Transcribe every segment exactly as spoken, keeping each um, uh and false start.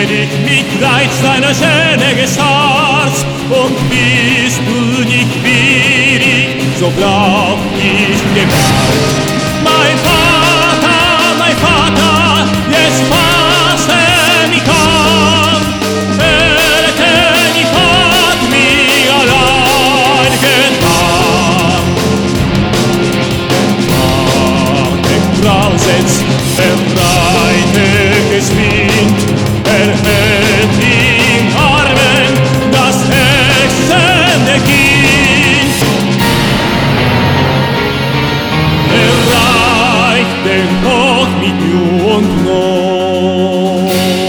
dich mit Reiz deiner schönen Gestalt, und bist du nicht wie ich, so brauch ich gemalt. Mein Vater, mein Vater, jetzt fasse mich an, der König hat mich allein getan. Warte, Grausitz, befreite Wind, er hält im Armen das ächzende Kind. Er reicht den Tod mit Mühe und Not.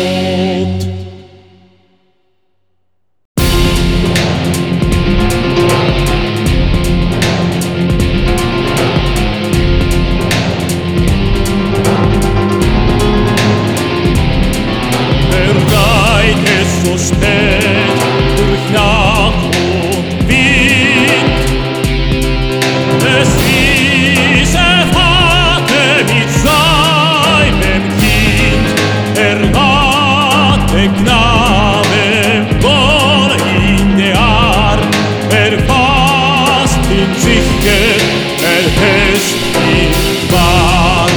So spät durch Nacht und Wind, es diese Vater mit seinem Kind, er hatte Knabe wohl in der Arm, er fasst ihn sicher, er fest ihn wahr.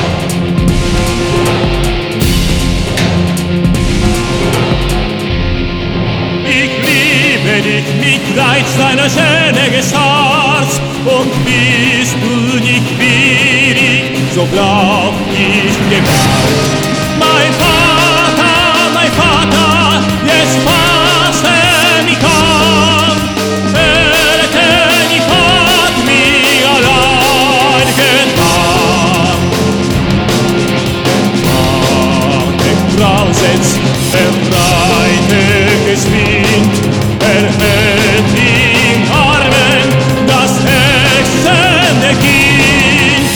Dich mit Reiz deiner schönen Gestalt, und bist du nicht wie ich, so brauch ich gemalt. Mein Vater, mein Vater, jetzt fasse mich an, der König hat mich allein getan. Warte, Grausitz, befreite Wind, er hält im Armen das ächzende Kind.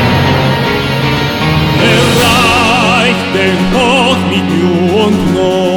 Er reicht den Tod mit Mühe und Not.